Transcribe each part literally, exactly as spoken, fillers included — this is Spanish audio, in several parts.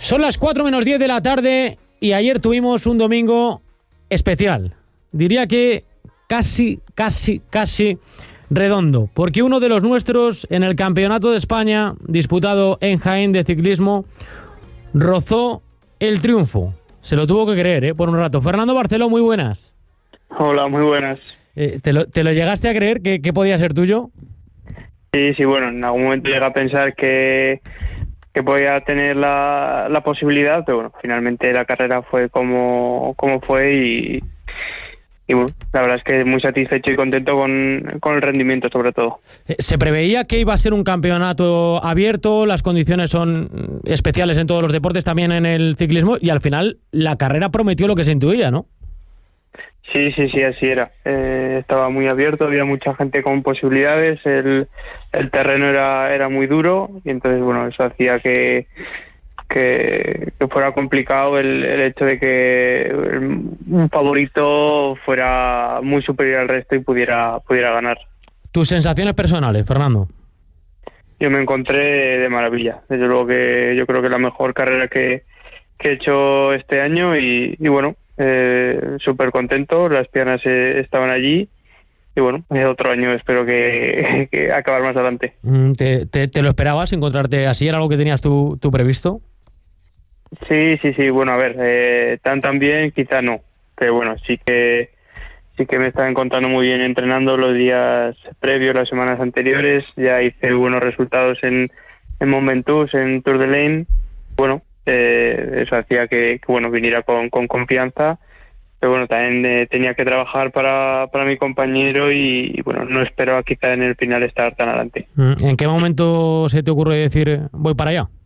Son las cuatro menos diez de la tarde y ayer tuvimos un domingo especial. Diría que casi, casi, casi redondo, porque uno de los nuestros en el Campeonato de España disputado en Jaén de ciclismo rozó el triunfo. Se lo tuvo que creer, ¿eh? Por un rato. Fernando Barceló, muy buenas. Hola, muy buenas. Eh, ¿te, lo, ¿Te lo llegaste a creer que, que podía ser tuyo? Sí, sí, bueno, en algún momento llegué a pensar que, que podía tener la, la posibilidad, pero bueno, finalmente la carrera fue como, como fue y, y bueno, la verdad es que muy satisfecho y contento con, con el rendimiento sobre todo. Se preveía que iba a ser un campeonato abierto, las condiciones son especiales en todos los deportes, también en el ciclismo, y al final la carrera prometió lo que se intuía, ¿no? Sí, sí, sí, así era. Eh, estaba muy abierto, había mucha gente con posibilidades, el, el terreno era, era muy duro y entonces, bueno, eso hacía que, que, que fuera complicado el, el hecho de que un favorito fuera muy superior al resto y pudiera, pudiera ganar. ¿Tus sensaciones personales, Fernando? Yo me encontré de maravilla. Desde luego que yo creo que la mejor carrera que, que he hecho este año y, y bueno, Eh, súper contento, las piernas eh, estaban allí y bueno, otro año espero que, que acabar más adelante. ¿Te, te, ¿Te lo esperabas encontrarte así? ¿Era algo que tenías tú, tú previsto? Sí, sí, sí, bueno, a ver, eh, tan tan bien quizá no, pero bueno, sí que sí que me estaba encontrando muy bien entrenando los días previos, las semanas anteriores, ya hice buenos resultados en, en Mont Ventoux, en Tour de Lane, bueno, Eh, eso hacía que, que bueno viniera con, con confianza, pero bueno, también eh, tenía que trabajar para, para mi compañero y, y bueno, no esperaba quizá en el final estar tan adelante. ¿En qué momento se te ocurre decir voy para allá?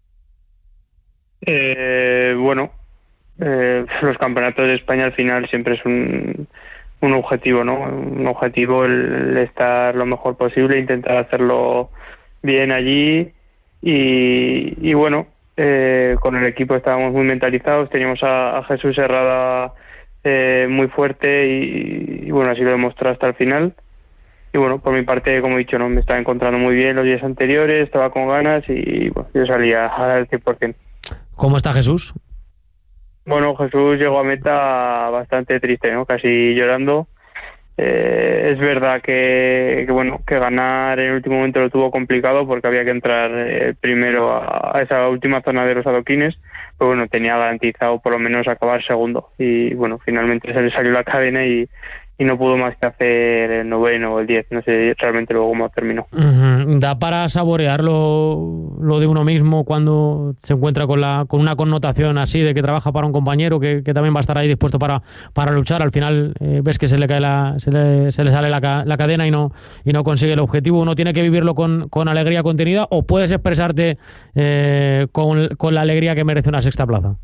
Eh, bueno, eh, los campeonatos de España al final siempre es un, un objetivo, ¿no? Un objetivo el, el estar lo mejor posible, intentar hacerlo bien allí y, y bueno, Eh, con el equipo estábamos muy mentalizados, teníamos a, a Jesús Herrada eh, muy fuerte y, y bueno, así lo demostró hasta el final. Y bueno, por mi parte, como he dicho, no me estaba encontrando muy bien los días anteriores, estaba con ganas y bueno, yo salía al cien por ciento. ¿Cómo está Jesús? Bueno, Jesús llegó a meta bastante triste, ¿no? Casi llorando. Eh, es verdad que, que bueno que ganar en el último momento lo tuvo complicado porque había que entrar eh, primero a, a esa última zona de los adoquines, pero bueno, tenía garantizado por lo menos acabar segundo y bueno, finalmente se le salió la cadena y, y no pudo más que hacer el noveno o el diez, no sé realmente luego cómo terminó. Uh-huh. ¿Da para saborear lo, lo de uno mismo cuando se encuentra con la con una connotación así de que trabaja para un compañero que, que también va a estar ahí dispuesto para, para luchar? Al final eh, ves que se le cae la se le, se le sale la, la cadena y no y no consigue el objetivo. ¿Uno tiene que vivirlo con, con alegría contenida o puedes expresarte eh, con, con la alegría que merece una sexta plaza?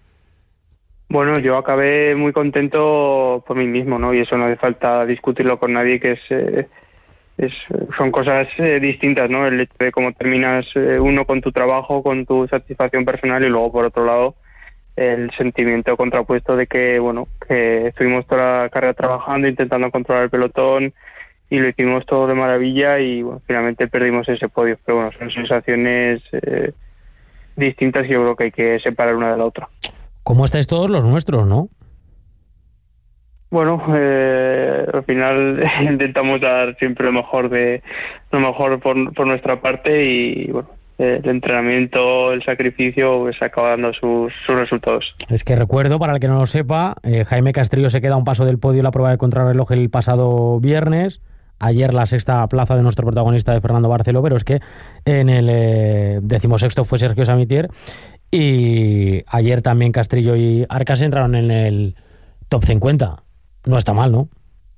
Bueno, yo acabé muy contento por mí mismo, ¿no? Y eso no hace falta discutirlo con nadie, que es, eh, es son cosas eh, distintas, ¿no? El hecho de cómo terminas eh, uno con tu trabajo, con tu satisfacción personal y luego por otro lado el sentimiento contrapuesto de que, bueno, que estuvimos toda la carrera trabajando, intentando controlar el pelotón y lo hicimos todo de maravilla y bueno, finalmente perdimos ese podio. Pero bueno, son sensaciones eh, distintas y yo creo que hay que separar una de la otra. ¿Cómo estáis todos los nuestros, no? Bueno, eh, al final intentamos dar siempre lo mejor de lo mejor por, por nuestra parte y bueno, el entrenamiento, el sacrificio, pues acaba dando sus, sus resultados. Es que recuerdo, para el que no lo sepa, eh, Jaime Castrillo se queda a un paso del podio en la prueba de contrarreloj el pasado viernes. Ayer la sexta plaza de nuestro protagonista, de Fernando Barceló, pero es que en el eh, decimosexto fue Sergio Samitier y ayer también Castrillo y Arcas entraron en el top cincuenta. No está mal, ¿no?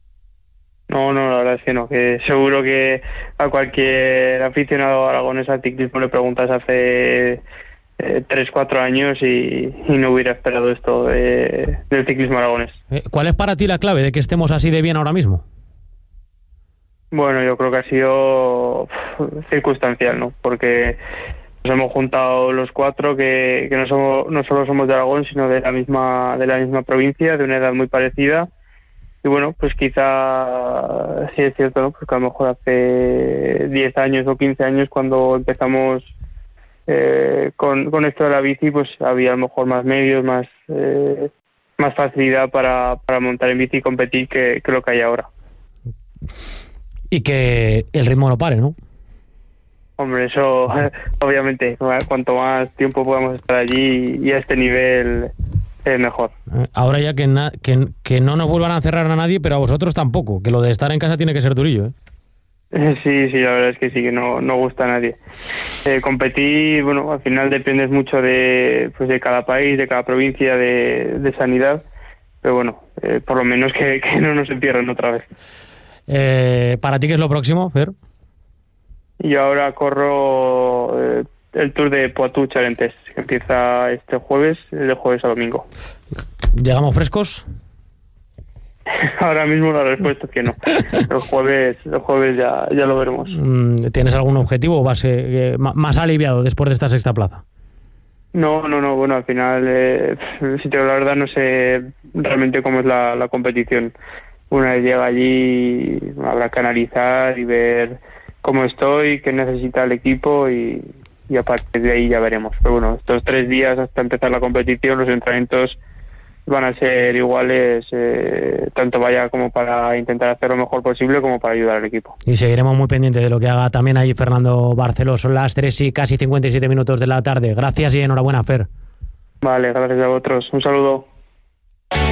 No, no, la verdad es que no, que seguro que a cualquier aficionado aragonés al ciclismo le preguntas hace eh, tres, cuatro años y, y no hubiera esperado esto de, del ciclismo aragonés. ¿Cuál es para ti la clave de que estemos así de bien ahora mismo? Bueno, yo creo que ha sido pff, circunstancial, ¿no? Porque nos hemos juntado los cuatro que, que no somos, no solo somos de Aragón, sino de la misma, de la misma provincia, de una edad muy parecida. Y bueno, pues quizá sí es cierto, ¿no? Porque a lo mejor hace diez años o quince años cuando empezamos eh, con, con esto de la bici pues había a lo mejor más medios, más eh, más facilidad para, para montar en bici y competir que, que lo que hay ahora. Y que el ritmo no pare, ¿no? Hombre, eso obviamente, cuanto más tiempo podamos estar allí y a este nivel es mejor. Ahora ya que, na, que, que no nos vuelvan a cerrar a nadie, pero a vosotros tampoco, que lo de estar en casa tiene que ser durillo, ¿eh? Sí, sí, la verdad es que sí, que no, no gusta a nadie. Eh, competir, bueno, al final dependes mucho de, pues de cada país, de cada provincia de, de sanidad, pero bueno, eh, por lo menos que, que no nos encierren otra vez. Eh, ¿Para ti qué es lo próximo, Fer? Yo ahora corro eh, el Tour de Poitou-Charentes, que empieza este jueves, de jueves a domingo. ¿Llegamos frescos? Ahora mismo la respuesta es que no. El jueves, el jueves ya, ya lo veremos. ¿Tienes algún objetivo o vas eh, más aliviado después de esta sexta plaza? No, no, no. Bueno, al final, eh, si te digo la verdad, no sé realmente cómo es la, la competición. Una vez llega allí, habrá que analizar y ver cómo estoy, qué necesita el equipo y, y a partir de ahí ya veremos. Pero bueno, estos tres días hasta empezar la competición, los entrenamientos van a ser iguales, eh, tanto vaya como para intentar hacer lo mejor posible como para ayudar al equipo. Y seguiremos muy pendientes de lo que haga también ahí Fernando Barceló. Son las tres y casi cincuenta y siete minutos de la tarde. Gracias y enhorabuena, Fer. Vale, gracias a vosotros. Un saludo.